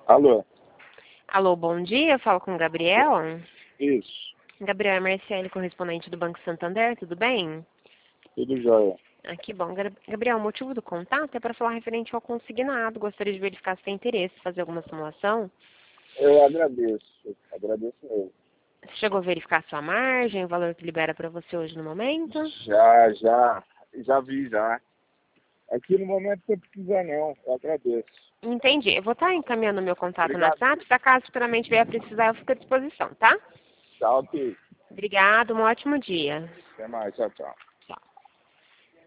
Alô? Alô, bom dia. Falo com o Gabriel. Isso, Gabriel é Marciele, correspondente do Banco Santander. Tudo bem? tudo jóia. Que bom. Gabriel, o motivo do contato é para falar referente ao consignado. Gostaria de verificar se tem interesse em fazer alguma simulação. Eu agradeço mesmo. Você chegou a verificar sua margem, o valor que libera para você hoje no momento? Já vi já. Aqui no momento não precisa não, eu agradeço. Entendi. Eu vou estar encaminhando meu contato no Obrigado. WhatsApp. Para caso futuramente vier a precisar, eu fico à disposição, tá? Tchau, ok. Obrigada, um ótimo dia. Até mais, tchau, tchau.